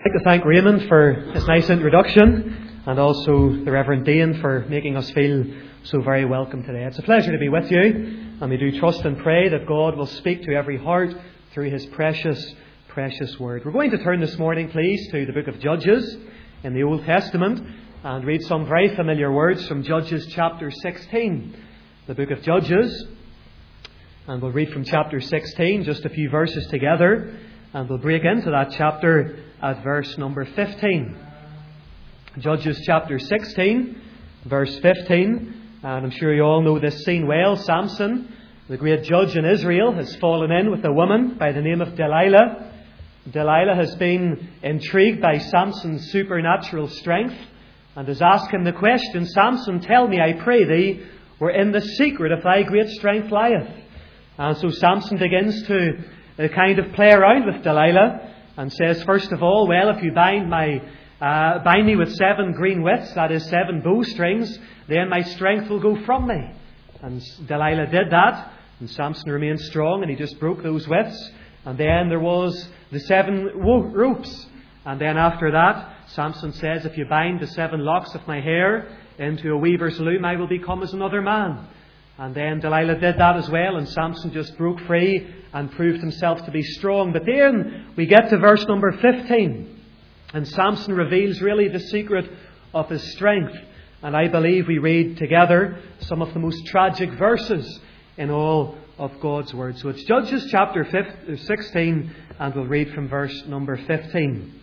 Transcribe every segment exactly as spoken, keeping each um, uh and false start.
I'd like to thank Raymond for his nice introduction, and also the Reverend Dean for making us feel so very welcome today. It's a pleasure to be with you, and we do trust and pray that God will speak to every heart through His precious, precious Word. We're going to turn this morning, please, to the book of Judges in the Old Testament and read some very familiar words from Judges chapter sixteen. The book of Judges, and we'll read from chapter sixteen, just a few verses together, and we'll break into that chapter at verse number fifteen. Judges chapter sixteen, verse fifteen. And I'm sure you all know this scene well. Samson, the great judge in Israel, has fallen in with a woman by the name of Delilah. Delilah has been intrigued by Samson's supernatural strength and has asked him the question, "Samson, tell me, I pray thee, wherein the secret of thy great strength lieth." And so Samson begins to uh, kind of play around with Delilah and says, first of all, well, if you bind my uh, bind me with seven green withs, that is seven bowstrings, then my strength will go from me. And Delilah did that, and Samson remained strong, and he just broke those withs. And then there was the seven wo- ropes. And then after that, Samson says, if you bind the seven locks of my hair into a weaver's loom, I will become as another man. And then Delilah did that as well, and Samson just broke free and proved himself to be strong. But then we get to verse number fifteen, and Samson reveals really the secret of his strength. And I believe we read together some of the most tragic verses in all of God's Word. So it's Judges chapter sixteen, and we'll read from verse number fifteen.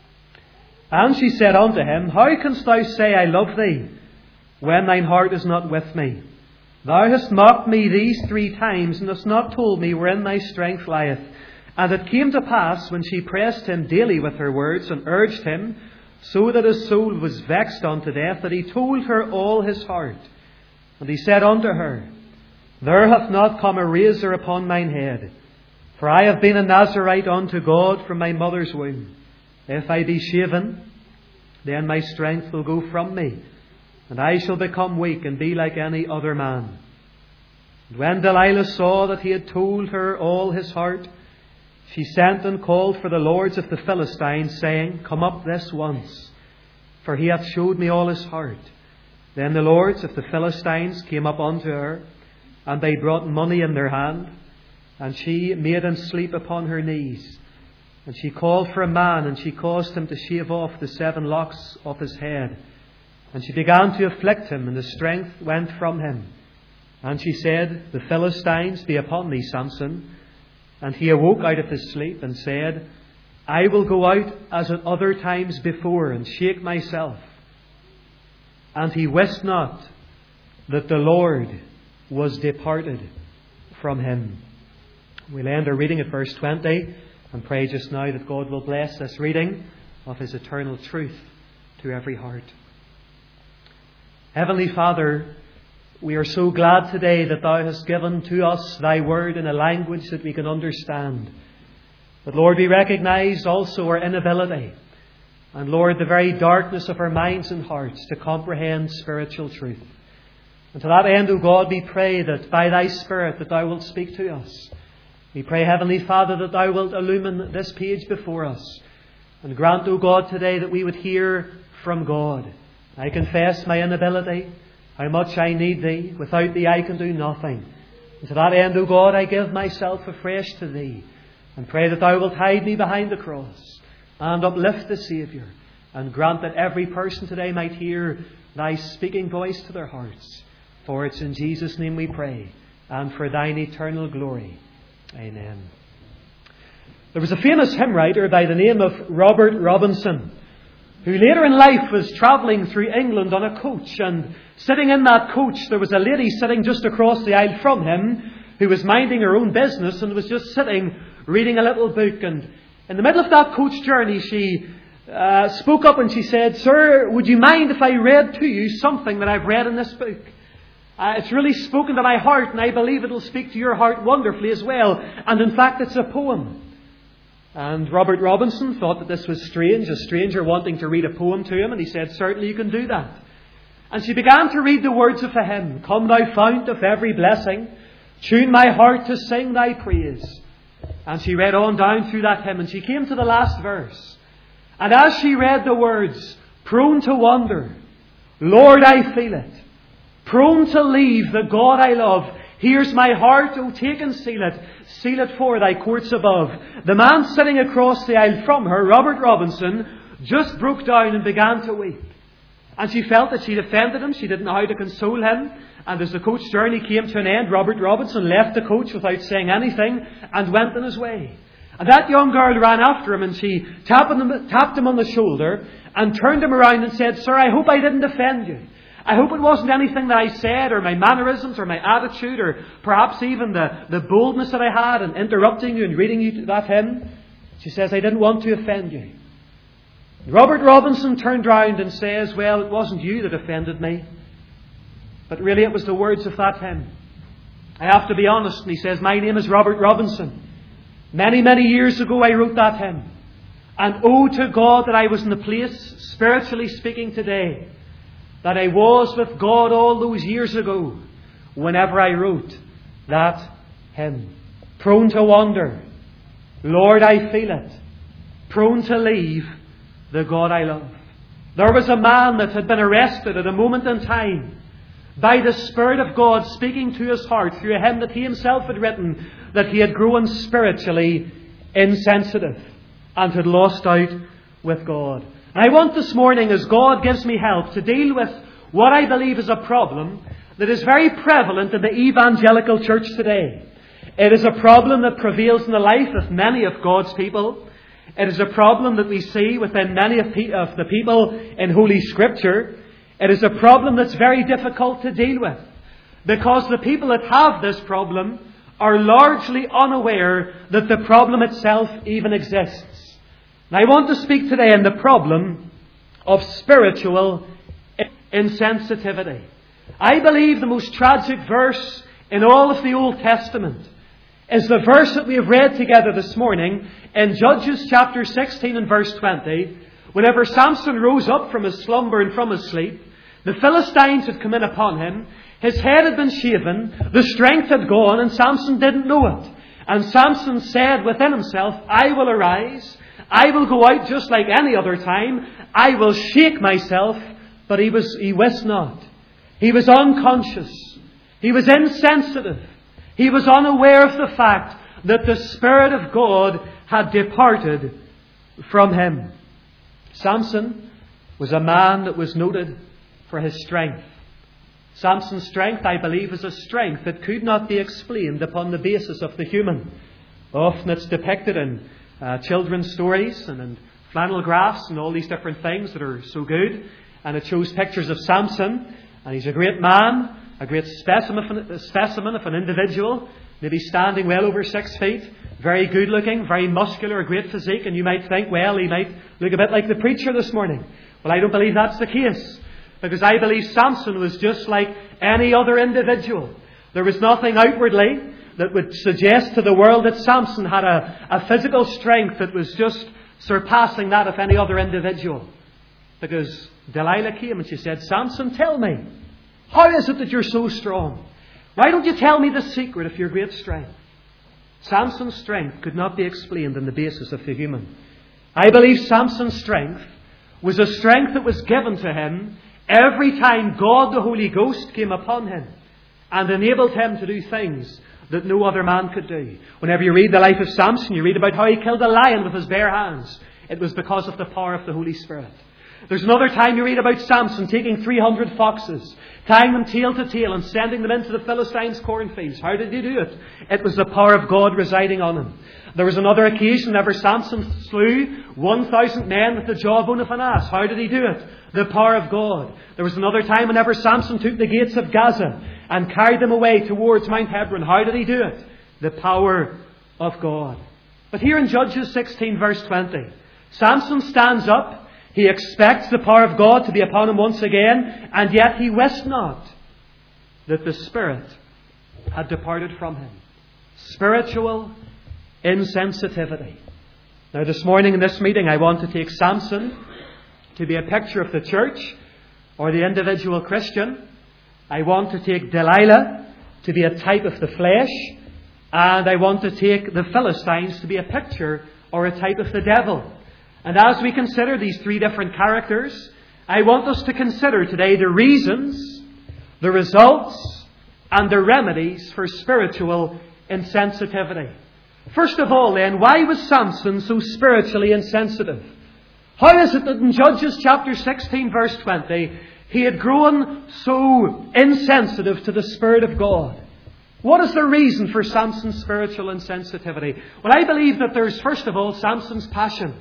And she said unto him, How canst thou say, I love thee, when thine heart is not with me? Thou hast mocked me these three times, and hast not told me wherein thy strength lieth. And it came to pass, when she pressed him daily with her words, and urged him, so that his soul was vexed unto death, that he told her all his heart. And he said unto her, There hath not come a razor upon mine head, for I have been a Nazarite unto God from my mother's womb. If I be shaven, then my strength will go from me, and I shall become weak and be like any other man. And when Delilah saw that he had told her all his heart, she sent and called for the lords of the Philistines, saying, Come up this once, for he hath showed me all his heart. Then the lords of the Philistines came up unto her, and they brought money in their hand, and she made him sleep upon her knees. And she called for a man, and she caused him to shave off the seven locks of his head. And she began to afflict him, and his strength went from him. And she said, The Philistines be upon thee, Samson. And he awoke out of his sleep, and said, I will go out as at other times before, and shake myself. And he wist not that the Lord was departed from him. We'll end our reading at verse twenty, and pray just now that God will bless this reading of His eternal truth to every heart. Heavenly Father, we are so glad today that Thou hast given to us Thy Word in a language that we can understand. But Lord, we recognise also our inability, and Lord, the very darkness of our minds and hearts to comprehend spiritual truth. And to that end, O God, we pray that by Thy Spirit that Thou wilt speak to us. We pray, Heavenly Father, that Thou wilt illumine this page before us, and grant, O God, today that we would hear from God. I confess my inability, how much I need Thee. Without Thee I can do nothing. And to that end, O God, I give myself afresh to Thee, and pray that Thou wilt hide me behind the cross, and uplift the Saviour, and grant that every person today might hear Thy speaking voice to their hearts. For it's in Jesus' name we pray, and for Thine eternal glory. Amen. There was a famous hymn writer by the name of Robert Robinson, who later in life was travelling through England on a coach, and sitting in that coach there was a lady sitting just across the aisle from him who was minding her own business and was just sitting reading a little book. And in the middle of that coach journey she uh, spoke up and she said, Sir, would you mind if I read to you something that I've read in this book? Uh, it's really spoken to my heart, and I believe it'll speak to your heart wonderfully as well. And in fact it's a poem. And Robert Robinson thought that this was strange, a stranger wanting to read a poem to him, and he said, Certainly you can do that. And she began to read the words of the hymn, Come thou fount of every blessing, tune my heart to sing thy praise. And she read on down through that hymn, and she came to the last verse. And as she read the words, prone to wander, Lord, I feel it. Prone to leave the God I love. Here's my heart, oh take and seal it. Seal it for thy courts above. The man sitting across the aisle from her, Robert Robinson, just broke down and began to weep. And she felt that she'd offended him. She didn't know how to console him. And as the coach journey came to an end, Robert Robinson left the coach without saying anything and went on his way. And that young girl ran after him, and she tapped him, tapped him on the shoulder and turned him around and said, Sir, I hope I didn't offend you. I hope it wasn't anything that I said, or my mannerisms, or my attitude, or perhaps even the, the boldness that I had in interrupting you and reading you that hymn. She says, I didn't want to offend you. Robert Robinson turned round and says, well, it wasn't you that offended me, but really it was the words of that hymn. I have to be honest. And he says, my name is Robert Robinson. Many, many years ago I wrote that hymn. And oh to God that I was in the place, spiritually speaking today, that I was with God all those years ago whenever I wrote that hymn. Prone to wander, Lord, I feel it. Prone to leave the God I love. There was a man that had been arrested at a moment in time by the Spirit of God speaking to his heart through a hymn that he himself had written, that he had grown spiritually insensitive and had lost out with God. And I want this morning, as God gives me help, to deal with what I believe is a problem that is very prevalent in the evangelical church today. It is a problem that prevails in the life of many of God's people. It is a problem that we see within many of the people in Holy Scripture. It is a problem that's very difficult to deal with, because the people that have this problem are largely unaware that the problem itself even exists. And I want to speak today on the problem of spiritual insensitivity. I believe the most tragic verse in all of the Old Testament is the verse that we have read together this morning in Judges chapter sixteen and verse twenty. Whenever Samson rose up from his slumber and from his sleep, the Philistines had come in upon him. His head had been shaven, the strength had gone, and Samson didn't know it. And Samson said within himself, I will arise, I will go out just like any other time, I will shake myself. But he was he wist not. He was unconscious. He was insensitive. He was unaware of the fact that the Spirit of God had departed from him. Samson was a man that was noted for his strength. Samson's strength, I believe, is a strength that could not be explained upon the basis of the human. Often it's depicted in uh, children's stories and in flannel graphs and all these different things that are so good. And it shows pictures of Samson, and he's a great man, a great specimen, a specimen of an individual, maybe standing well over six feet, very good looking, very muscular, a great physique, and you might think, well, he might look a bit like the preacher this morning. Well, I don't believe that's the case, because I believe Samson was just like any other individual. There was nothing outwardly that would suggest to the world that Samson had a, a physical strength that was just surpassing that of any other individual. Because Delilah came and she said, Samson, tell me, how is it that you're so strong? Why don't you tell me the secret of your great strength? Samson's strength could not be explained on the basis of the human. I believe Samson's strength was a strength that was given to him every time God the Holy Ghost came upon him and enabled him to do things that no other man could do. Whenever you read the life of Samson, you read about how he killed a lion with his bare hands. It was because of the power of the Holy Spirit. There's another time you read about Samson taking three hundred foxes, tying them tail to tail and sending them into the Philistines' cornfields. How did he do it? It was the power of God residing on him. There was another occasion whenever Samson slew one thousand men with the jawbone of an ass. How did he do it? The power of God. There was another time whenever Samson took the gates of Gaza and carried them away towards Mount Hebron. How did he do it? The power of God. But here in Judges sixteen verse twenty, Samson stands up. He expects the power of God to be upon him once again, and yet he wist not that the Spirit had departed from him. Spiritual insensitivity. Now this morning in this meeting I want to take Samson to be a picture of the church or the individual Christian. I want to take Delilah to be a type of the flesh, and I want to take the Philistines to be a picture or a type of the devil. And as we consider these three different characters, I want us to consider today the reasons, the results, and the remedies for spiritual insensitivity. First of all then, why was Samson so spiritually insensitive? How is it that in Judges chapter sixteen verse twenty, he had grown so insensitive to the Spirit of God? What is the reason for Samson's spiritual insensitivity? Well, I believe that there's, first of all, Samson's passion.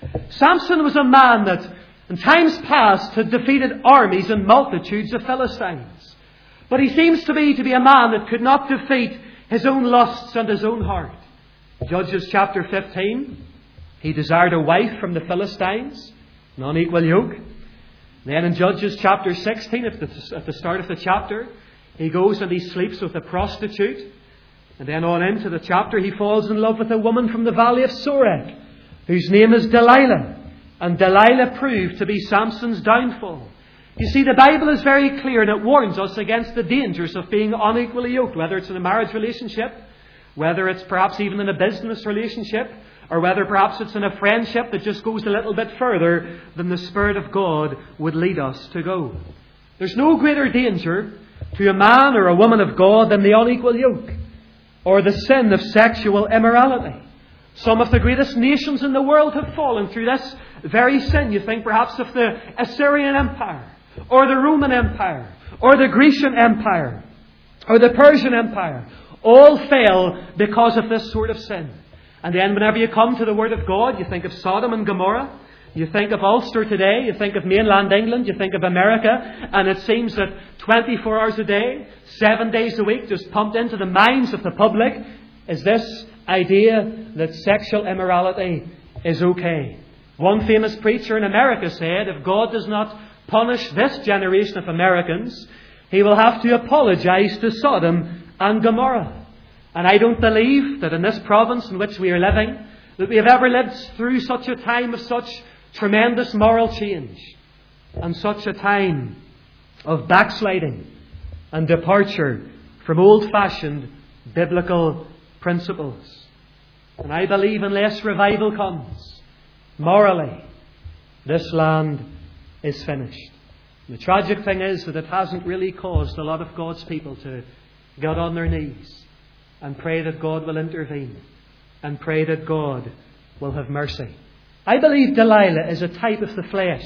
Samson was a man that in times past had defeated armies and multitudes of Philistines. But he seems to be to be a man that could not defeat his own lusts and his own heart. Judges chapter fifteen, he desired a wife from the Philistines, an unequal yoke. Then in Judges chapter sixteen, at the, at the start of the chapter, he goes and he sleeps with a prostitute. And then on into the chapter, he falls in love with a woman from the valley of Sorek, whose name is Delilah. And Delilah proved to be Samson's downfall. You see, the Bible is very clear and it warns us against the dangers of being unequally yoked, whether it's in a marriage relationship, whether it's perhaps even in a business relationship, or whether perhaps it's in a friendship that just goes a little bit further than the Spirit of God would lead us to go. There's no greater danger to a man or a woman of God than the unequal yoke, or the sin of sexual immorality. Some of the greatest nations in the world have fallen through this very sin. You think perhaps of the Assyrian Empire, or the Roman Empire, or the Grecian Empire, or the Persian Empire. All fell because of this sort of sin. And then whenever you come to the Word of God, you think of Sodom and Gomorrah. You think of Ulster today, you think of mainland England, you think of America, and it seems that twenty-four hours a day, seven days a week, just pumped into the minds of the public is this idea that sexual immorality is okay. One famous preacher in America said, if God does not punish this generation of Americans, He will have to apologize to Sodom and Gomorrah. And I don't believe that in this province in which we are living, that we have ever lived through such a time of such tremendous moral change and such a time of backsliding and departure from old-fashioned biblical principles. And I believe unless revival comes, morally, this land is finished. The tragic thing is that it hasn't really caused a lot of God's people to get on their knees and pray that God will intervene and pray that God will have mercy. I believe Delilah is a type of the flesh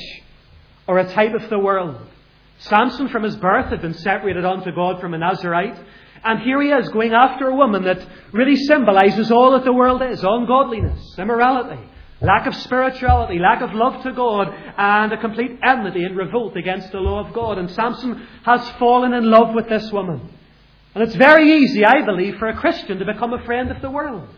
or a type of the world. Samson from his birth had been separated unto God from a Nazarite, and here he is going after a woman that really symbolises all that the world is: ungodliness, immorality, lack of spirituality, lack of love to God, and a complete enmity and revolt against the law of God. And Samson has fallen in love with this woman. And it's very easy, I believe, for a Christian to become a friend of the world.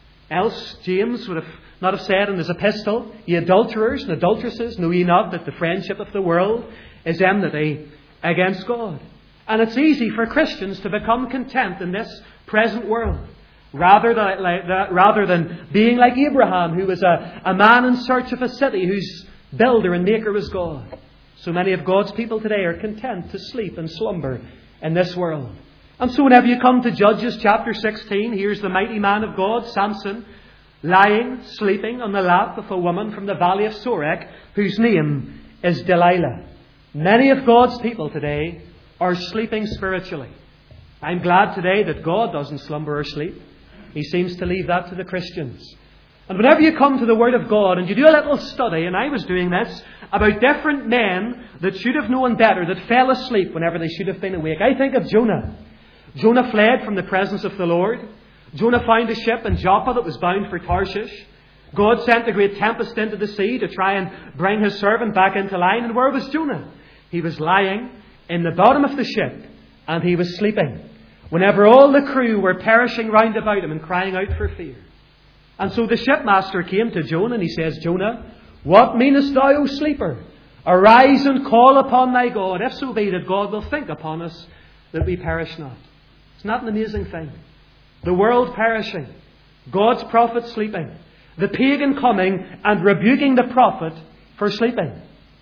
Else James would have not have said in his epistle, ye adulterers and adulteresses, know ye not that the friendship of the world is enmity against God. And it's easy for Christians to become content in this present world, rather than, like, rather than being like Abraham, who was a, a man in search of a city whose builder and maker was God. So many of God's people today are content to sleep and slumber in this world. And so whenever you come to Judges chapter sixteen, here's the mighty man of God, Samson, lying, sleeping on the lap of a woman from the valley of Sorek, whose name is Delilah. Many of God's people today are sleeping spiritually. I'm glad today that God doesn't slumber or sleep. He seems to leave that to the Christians. And whenever you come to the Word of God and you do a little study, and I was doing this, about different men that should have known better, that fell asleep whenever they should have been awake. I think of Jonah. Jonah fled from the presence of the Lord. Jonah found a ship in Joppa that was bound for Tarshish. God sent a great tempest into the sea to try and bring His servant back into line. And where was Jonah? He was lying in the bottom of the ship, and he was sleeping, whenever all the crew were perishing round about him and crying out for fear. And so the shipmaster came to Jonah and he says, Jonah, what meanest thou, O sleeper? Arise and call upon thy God, if so be that God will think upon us that we perish not. It's not an amazing thing. The world perishing, God's prophet sleeping, the pagan coming and rebuking the prophet for sleeping,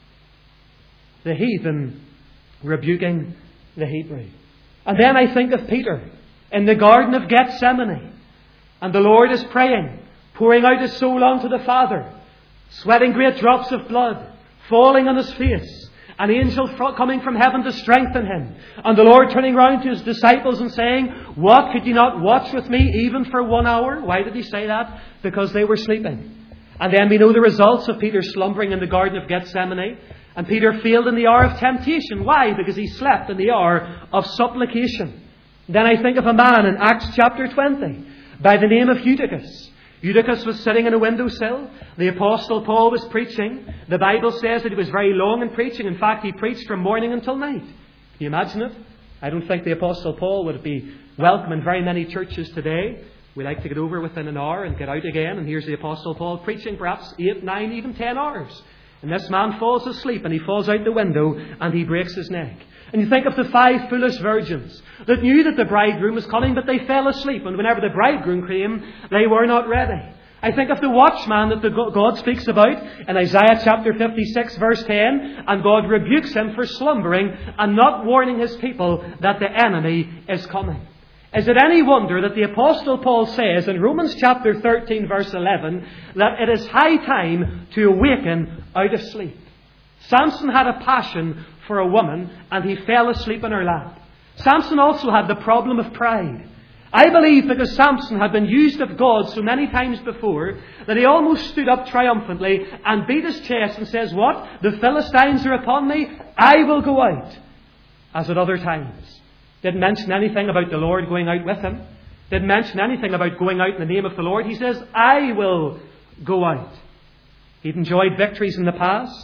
the heathen rebuking the Hebrew. And then I think of Peter in the Garden of Gethsemane, and the Lord is praying, pouring out His soul unto the Father, sweating great drops of blood, falling on his face, an angel coming from heaven to strengthen him, and the Lord turning round to his disciples and saying, "What, could you not watch with me even for one hour?" Why did he say that? Because they were sleeping. And then we know the results of Peter slumbering in the Garden of Gethsemane. And Peter failed in the hour of temptation. Why? Because he slept in the hour of supplication. Then I think of a man in Acts chapter twenty by the name of Eutychus. Eutychus was sitting in a windowsill. The Apostle Paul was preaching. The Bible says that he was very long in preaching. In fact, he preached from morning until night. Can you imagine it? I don't think the Apostle Paul would be welcome in very many churches today. We like to get over within an hour and get out again. And here's the Apostle Paul preaching perhaps eight, nine, even ten hours. And this man falls asleep and he falls out the window and he breaks his neck. And you think of the five foolish virgins that knew that the bridegroom was coming, but they fell asleep. And whenever the bridegroom came, they were not ready. I think of the watchman that the God speaks about in Isaiah chapter fifty-six verse ten. And God rebukes him for slumbering and not warning his people that the enemy is coming. Is it any wonder that the Apostle Paul says in Romans chapter thirteen verse eleven that it is high time to awaken out of sleep? Samson had a passion for a woman and he fell asleep in her lap. Samson also had the problem of pride. I believe because Samson had been used of God so many times before that he almost stood up triumphantly and beat his chest and says, "What? The Philistines are upon me? I will go out." As at other times. Didn't mention anything about the Lord going out with him. Didn't mention anything about going out in the name of the Lord. He says, "I will go out." He'd enjoyed victories in the past.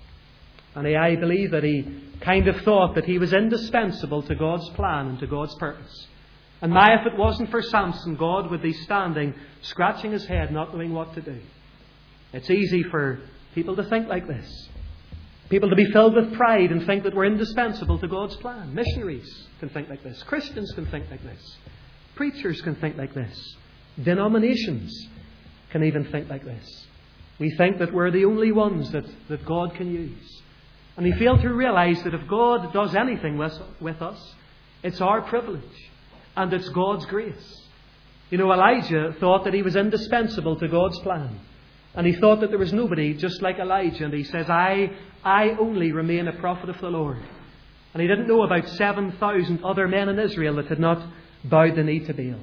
And I believe that he kind of thought that he was indispensable to God's plan and to God's purpose. And my, if it wasn't for Samson, God would be standing, scratching his head, not knowing what to do. It's easy for people to think like this. People to be filled with pride and think that we're indispensable to God's plan. Missionaries can think like this. Christians can think like this. Preachers can think like this. Denominations can even think like this. We think that we're the only ones that, that God can use. And we fail to realize that if God does anything with, with us, it's our privilege. And it's God's grace. You know, Elijah thought that he was indispensable to God's plan. And he thought that there was nobody just like Elijah. And he says, I, I only remain a prophet of the Lord. And he didn't know about seven thousand other men in Israel that had not bowed the knee to Baal.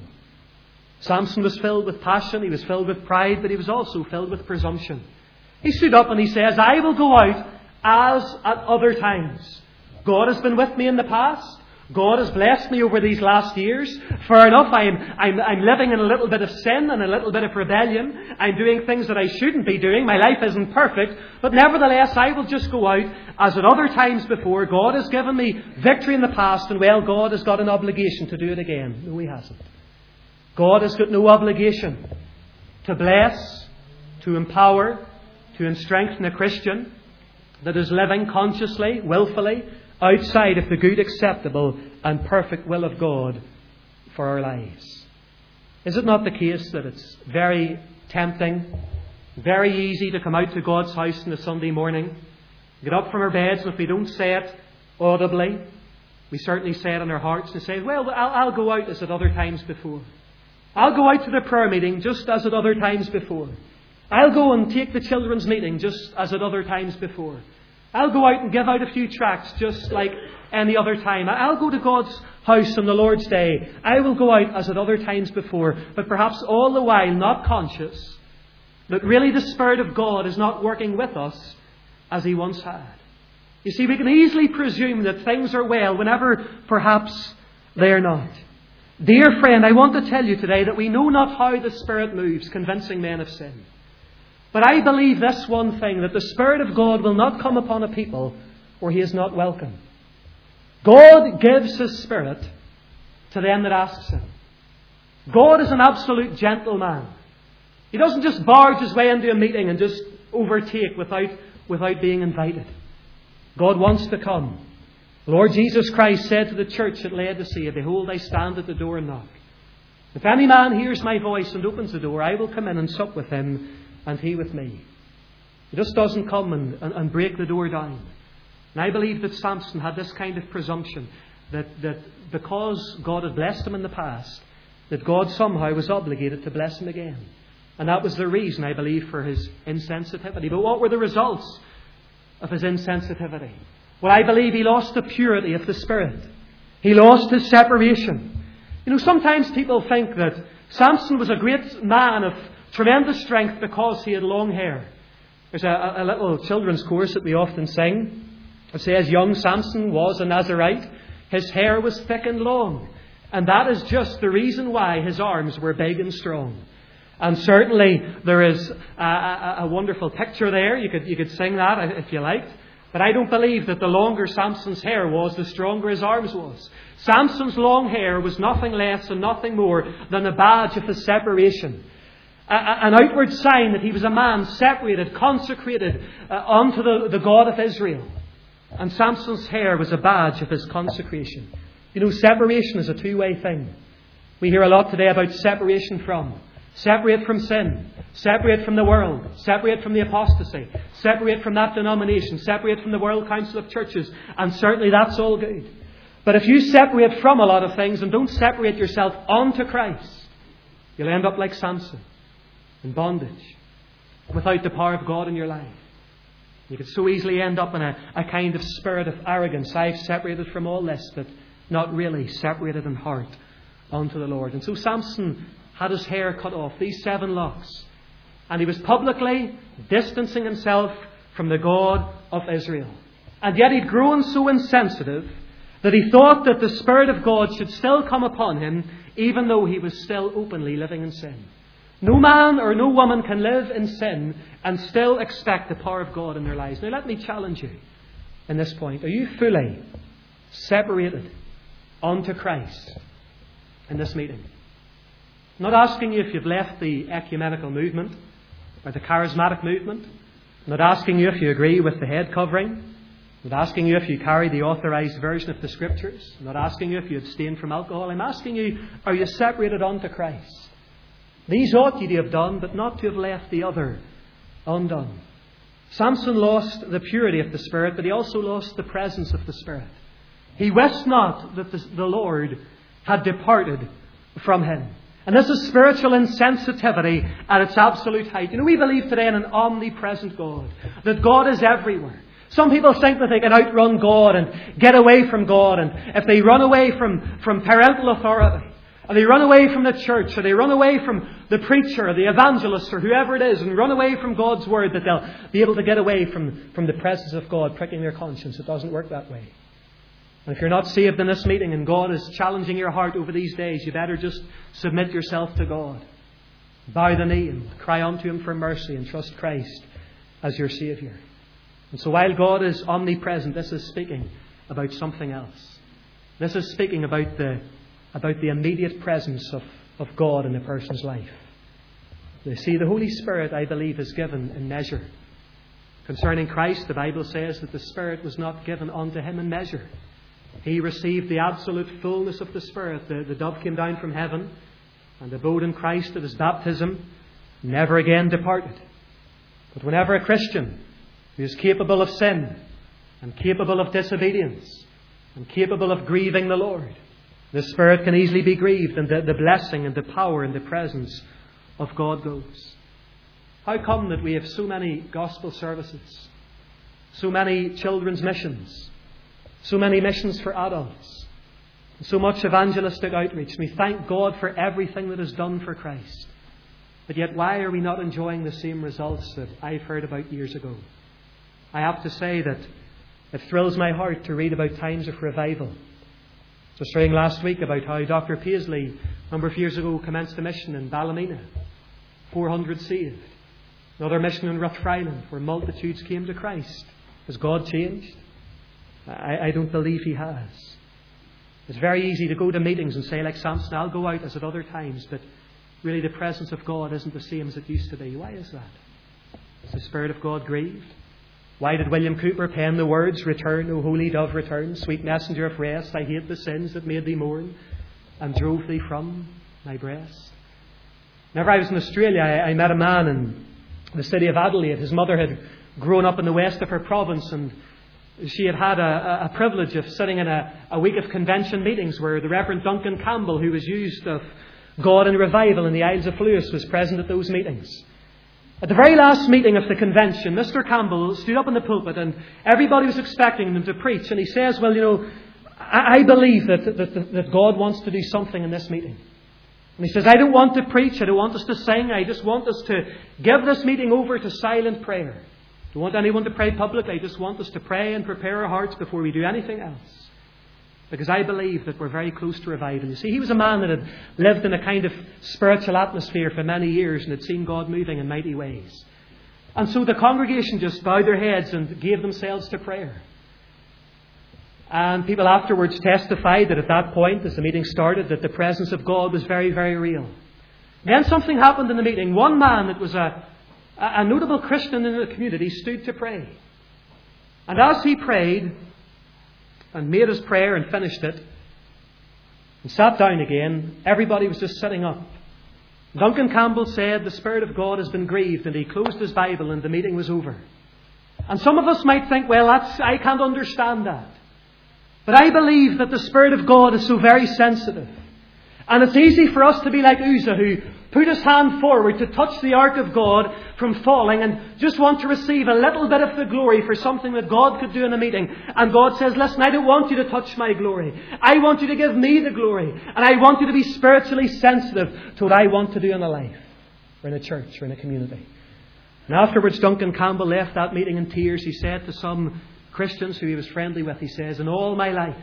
Samson was filled with passion. He was filled with pride. But he was also filled with presumption. He stood up and he says, "I will go out as at other times. God has been with me in the past. God has blessed me over these last years. Fair enough, I'm, I'm, I'm living in a little bit of sin and a little bit of rebellion. I'm doing things that I shouldn't be doing. My life isn't perfect. But nevertheless, I will just go out as at other times before. God has given me victory in the past, and well, God has got an obligation to do it again." No, He hasn't. God has got no obligation to bless, to empower, to strengthen a Christian that is living consciously, willfully, outside of the good, acceptable and perfect will of God for our lives. Is it not the case that it's very tempting, very easy to come out to God's house on a Sunday morning, get up from our beds, and if we don't say it audibly, we certainly say it in our hearts and say, "Well, I'll, I'll go out as at other times before. I'll go out to the prayer meeting just as at other times before. I'll go and take the children's meeting just as at other times before. I'll go out and give out a few tracts just like any other time. I'll go to God's house on the Lord's Day. I will go out as at other times before." But perhaps all the while not conscious that really the Spirit of God is not working with us as He once had. You see, we can easily presume that things are well whenever perhaps they are not. Dear friend, I want to tell you today that we know not how the Spirit moves, convincing men of sin. But I believe this one thing, that the Spirit of God will not come upon a people where He is not welcome. God gives His Spirit to them that asks Him. God is an absolute gentleman. He doesn't just barge His way into a meeting and just overtake without, without being invited. God wants to come. The Lord Jesus Christ said to the church at Laodicea, "Behold, I stand at the door and knock. If any man hears my voice and opens the door, I will come in and sup with him, and he with me." He just doesn't come and, and, and break the door down. And I believe that Samson had this kind of presumption that, that because God had blessed him in the past, that God somehow was obligated to bless him again. And that was the reason, I believe, for his insensitivity. But what were the results of his insensitivity? Well, I believe he lost the purity of the Spirit. He lost his separation. You know, sometimes people think that Samson was a great man of tremendous strength because he had long hair. There's a, a little children's chorus that we often sing. It says, young Samson was a Nazarite. His hair was thick and long. And that is just the reason why his arms were big and strong. And certainly there is a, a, a wonderful picture there. You could, you could sing that if you liked. But I don't believe that the longer Samson's hair was, the stronger his arms was. Samson's long hair was nothing less and nothing more than a badge of his separation. A, a, an outward sign that he was a man separated, consecrated uh, unto the, the God of Israel. And Samson's hair was a badge of his consecration. You know, separation is a two-way thing. We hear a lot today about separation from. Separate from sin. Separate from the world. Separate from the apostasy. Separate from that denomination. Separate from the World Council of Churches. And certainly that's all good. But if you separate from a lot of things and don't separate yourself onto Christ, you'll end up like Samson, in bondage, without the power of God in your life. You could so easily end up in a, a kind of spirit of arrogance. I've separated from all this, but not really separated in heart unto the Lord. And so Samson had his hair cut off, these seven locks. And he was publicly distancing himself from the God of Israel. And yet he'd grown so insensitive that he thought that the Spirit of God should still come upon him, even though he was still openly living in sin. No man or no woman can live in sin and still expect the power of God in their lives. Now let me challenge you in this point. Are you fully separated unto Christ in this meeting? I'm not asking you if you've left the ecumenical movement or the charismatic movement. I'm not asking you if you agree with the head covering. I'm not asking you if you carry the authorized version of the Scriptures. I'm not asking you if you abstain from alcohol. I'm asking you, are you separated unto Christ? These ought ye to have done, but not to have left the other undone. Samson lost the purity of the Spirit, but he also lost the presence of the Spirit. He wist not that the, the Lord had departed from him. And this is spiritual insensitivity at its absolute height. You know, we believe today in an omnipresent God, that God is everywhere. Some people think that they can outrun God and get away from God. And if they run away from, from parental authority, or they run away from the church, or they run away from the preacher, or the evangelist, or whoever it is, and run away from God's Word, that they'll be able to get away from, from the presence of God pricking their conscience. It doesn't work that way. And if you're not saved in this meeting and God is challenging your heart over these days, you better just submit yourself to God. Bow the knee and cry unto Him for mercy and trust Christ as your Saviour. And so while God is omnipresent, this is speaking about something else. This is speaking about the, about the immediate presence of, of God in a person's life. You see, the Holy Spirit, I believe, is given in measure. Concerning Christ, the Bible says that the Spirit was not given unto Him in measure. He received the absolute fullness of the Spirit. The, the dove came down from heaven and abode in Christ at His baptism, never again departed. But whenever a Christian who is capable of sin and capable of disobedience and capable of grieving the Lord, the Spirit can easily be grieved, and the, the blessing and the power and the presence of God goes. How come that we have so many gospel services, so many children's missions, so many missions for adults, so much evangelistic outreach? We thank God for everything that is done for Christ. But yet why are we not enjoying the same results that I've heard about years ago? I have to say that it thrills my heart to read about times of revival. Just reading last week about how Doctor Paisley, a number of years ago, commenced a mission in Ballymena. four hundred saved. Another mission in Rathfriland where multitudes came to Christ. Has God changed? I, I don't believe He has. It's very easy to go to meetings and say, like Samson, I'll go out as at other times, but really the presence of God isn't the same as it used to be. Why is that? Is the Spirit of God grieved? Why did William Cooper pen the words, "Return, O holy dove, return, sweet messenger of rest, I hate the sins that made thee mourn, and drove thee from my breast"? Whenever I was in Australia, I, I met a man in the city of Adelaide. His mother had grown up in the west of her province, and she had had a, a privilege of sitting in a, a week of convention meetings where the Reverend Duncan Campbell, who was used of God in revival in the Isles of Lewis was present at those meetings. At the very last meeting of the convention, Mister Campbell stood up in the pulpit and everybody was expecting him to preach. And he says, well, you know, I, I believe that, that, that God wants to do something in this meeting. And he says, I don't want to preach, I don't want us to sing, I just want us to give this meeting over to silent prayer. I don't want anyone to pray publicly, I just want us to pray and prepare our hearts before we do anything else. Because I believe that we're very close to revival. You see, he was a man that had lived in a kind of spiritual atmosphere for many years and had seen God moving in mighty ways. And so the congregation just bowed their heads and gave themselves to prayer. And people afterwards testified that at that point, as the meeting started, that the presence of God was very, very real. Then something happened in the meeting. One man that was a, a notable Christian in the community stood to pray. And as he prayed and made his prayer and finished it and sat down again, everybody was just sitting up. Duncan Campbell said the Spirit of God has been grieved, and he closed his Bible and the meeting was over. And some of us might think, well, that's, I can't understand that. But I believe that the Spirit of God is so very sensitive. And it's easy for us to be like Uzzah, who put his hand forward to touch the ark of God from falling and just want to receive a little bit of the glory for something that God could do in a meeting. And God says, listen, I don't want you to touch my glory. I want you to give me the glory. And I want you to be spiritually sensitive to what I want to do in a life, or in a church, or in a community. And afterwards, Duncan Campbell left that meeting in tears. He said to some Christians who he was friendly with, he says, in all my life,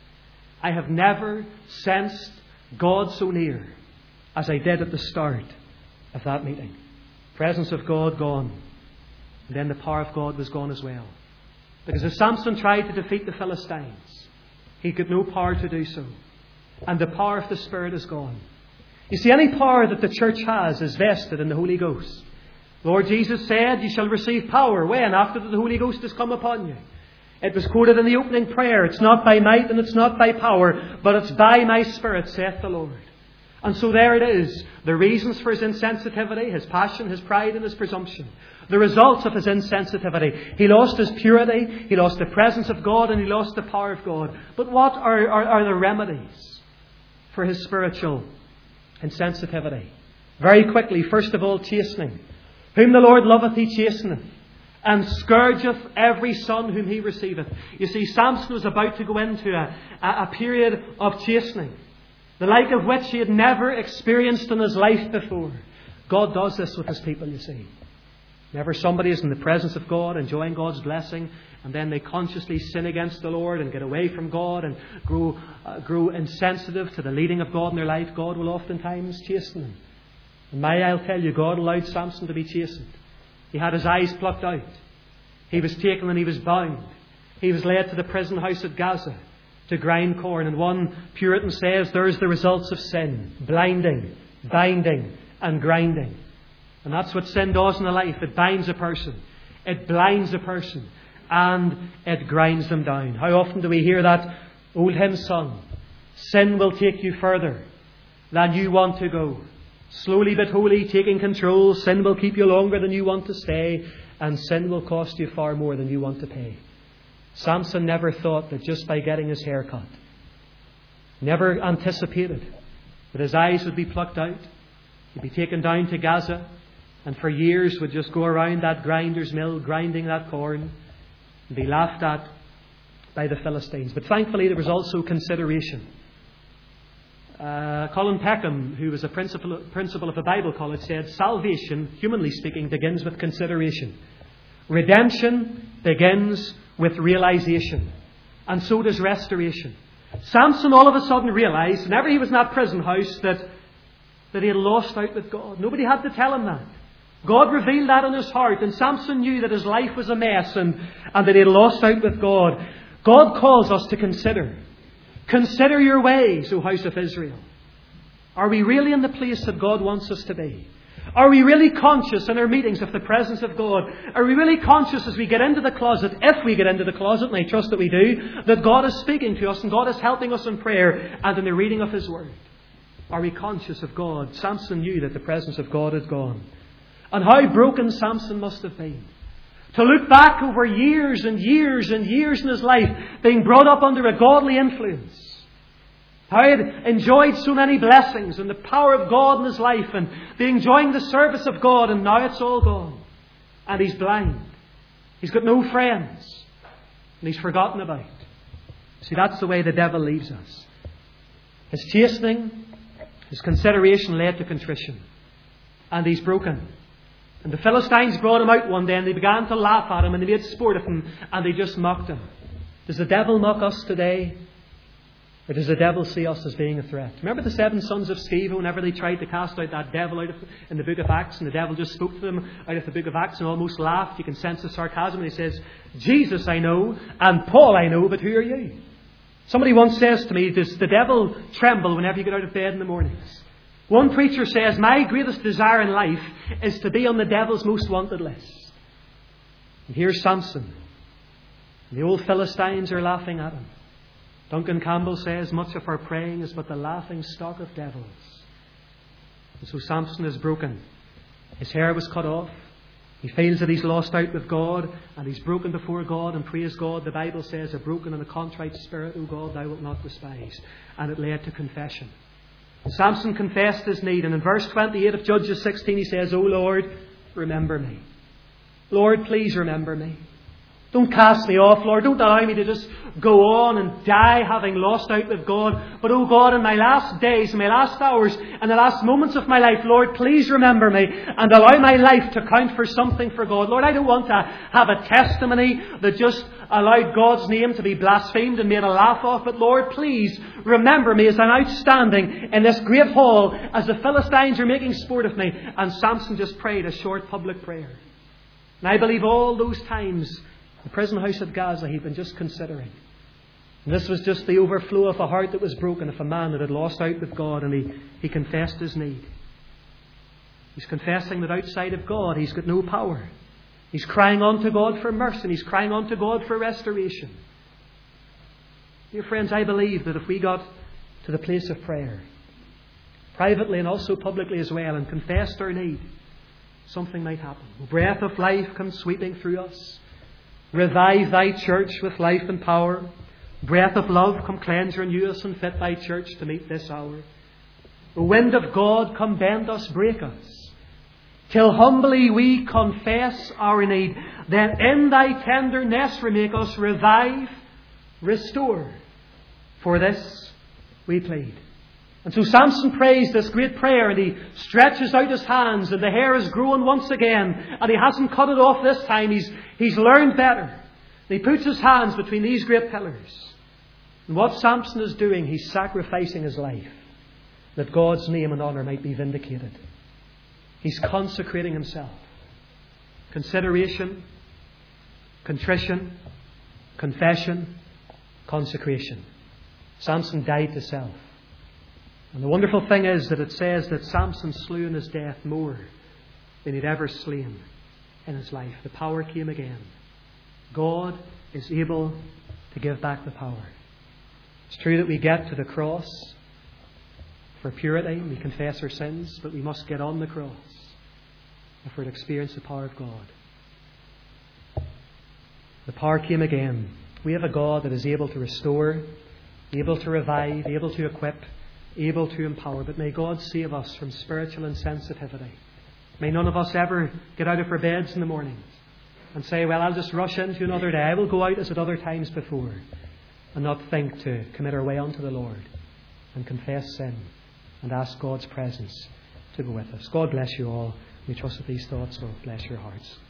I have never sensed God so near as I did at the start of that meeting. Presence of God gone. And then the power of God was gone as well. Because as Samson tried to defeat the Philistines, he got no power to do so. And the power of the Spirit is gone. You see, any power that the church has is vested in the Holy Ghost. Lord Jesus said, you shall receive power. When? After the Holy Ghost has come upon you. It was quoted in the opening prayer. It's not by might and it's not by power, but it's by my Spirit, saith the Lord. And so there it is. The reasons for his insensitivity, his passion, his pride and his presumption. The results of his insensitivity. He lost his purity, he lost the presence of God, and he lost the power of God. But what are, are, are the remedies for his spiritual insensitivity? Very quickly, first of all, chastening. Whom the Lord loveth, he chasteneth, and scourgeth every son whom he receiveth. You see, Samson was about to go into a, a period of chastening, the like of which he had never experienced in his life before. God does this with his people, you see. Whenever somebody is in the presence of God, enjoying God's blessing, and then they consciously sin against the Lord and get away from God and grow, uh, grow insensitive to the leading of God in their life, God will oftentimes chasten them. And may I'll tell you, God allowed Samson to be chastened. He had his eyes plucked out. He was taken and he was bound. He was led to the prison house at Gaza to grind corn. And one Puritan says, there's the results of sin. Blinding, binding and grinding. And that's what sin does in a life. It binds a person. It blinds a person. And it grinds them down. How often do we hear that old hymn sung? Sin will take you further than you want to go. Slowly but wholly taking control, sin will keep you longer than you want to stay, and sin will cost you far more than you want to pay. Samson never thought that just by getting his hair cut, never anticipated that his eyes would be plucked out, he'd be taken down to Gaza, and for years would just go around that grinder's mill, grinding that corn, and be laughed at by the Philistines. But thankfully there was also consideration. Uh, Colin Peckham, who was a principal, principal of a Bible college, said, salvation, humanly speaking, begins with consideration. Redemption begins with realization. And so does restoration. Samson all of a sudden realized, whenever he was in that prison house, that, that he had lost out with God. Nobody had to tell him that. God revealed that in his heart, and Samson knew that his life was a mess and, and that he had lost out with God. God calls us to consider. Consider your ways, O house of Israel. Are we really in the place that God wants us to be? Are we really conscious in our meetings of the presence of God? Are we really conscious as we get into the closet, if we get into the closet, and I trust that we do, that God is speaking to us and God is helping us in prayer and in the reading of His Word? Are we conscious of God? Samson knew that the presence of God had gone. And how broken Samson must have been. To look back over years and years and years in his life, being brought up under a godly influence, How he had enjoyed so many blessings and the power of God in his life and be enjoying the service of God, and now it's all gone. And he's blind. He's got no friends. And he's forgotten about. See, that's the way the devil leaves us. His chastening, his consideration led to contrition. And he's broken. And the Philistines brought him out one day and they began to laugh at him and they made sport of him and they just mocked him. Does the devil mock us today? Or does the devil see us as being a threat? Remember the seven sons of Sceva, whenever they tried to cast out that devil out of, in the book of Acts, and the devil just spoke to them out of the book of Acts and almost laughed. You can sense the sarcasm. And he says, Jesus I know, and Paul I know, but who are you? Somebody once says to me, does the devil tremble whenever you get out of bed in the mornings? One preacher says, my greatest desire in life is to be on the devil's most wanted list. And here's Samson. The old Philistines are laughing at him. Duncan Campbell says, much of our praying is but the laughing stock of devils. And so Samson is broken. His hair was cut off. He feels that he's lost out with God, and he's broken before God, and praise God, the Bible says, a broken and a contrite spirit, O God, thou wilt not despise. And it led to confession. And Samson confessed his need, and in verse twenty-eight of Judges sixteen he says, O Lord, remember me. Lord, please remember me. Don't cast me off, Lord. Don't allow me to just go on and die having lost out with God. But, oh God, in my last days, in my last hours, and the last moments of my life, Lord, please remember me and allow my life to count for something for God. Lord, I don't want to have a testimony that just allowed God's name to be blasphemed and made a laugh of. But, Lord, please remember me as I'm outstanding in this great hall as the Philistines are making sport of me. And Samson just prayed a short public prayer. And I believe all those times the prison house at Gaza he'd been just considering. And this was just the overflow of a heart that was broken of a man that had lost out with God, and he, he confessed his need. He's confessing that outside of God he's got no power. He's crying on to God for mercy, and he's crying on to God for restoration. Dear friends, I believe that if we got to the place of prayer, privately and also publicly as well, and confessed our need, something might happen. The breath of life comes sweeping through us. Revive thy church with life and power. Breath of love, come cleanse, renew us, and fit thy church to meet this hour. The wind of God, come bend us, break us, till humbly we confess our need. Then in thy tenderness remake us, revive, restore. For this we plead. And so Samson prays this great prayer, and he stretches out his hands, and the hair is growing once again, and he hasn't cut it off this time. He's, he's learned better. And he puts his hands between these great pillars. And what Samson is doing, he's sacrificing his life that God's name and honour might be vindicated. He's consecrating himself. Consideration, contrition, confession, consecration. Samson died to self. And the wonderful thing is that it says that Samson slew in his death more than he'd ever slain in his life. The power came again. God is able to give back the power. It's true that we get to the cross for purity, we confess our sins, but we must get on the cross if we're to experience the power of God. The power came again. We have a God that is able to restore, able to revive, able to equip, able to empower. But may God save us from spiritual insensitivity. May none of us ever get out of our beds in the mornings and say, well, I'll just rush into another day. I will go out as at other times before, and not think to commit our way unto the Lord and confess sin and ask God's presence to go with us. God bless you all. We trust that these thoughts will bless your hearts.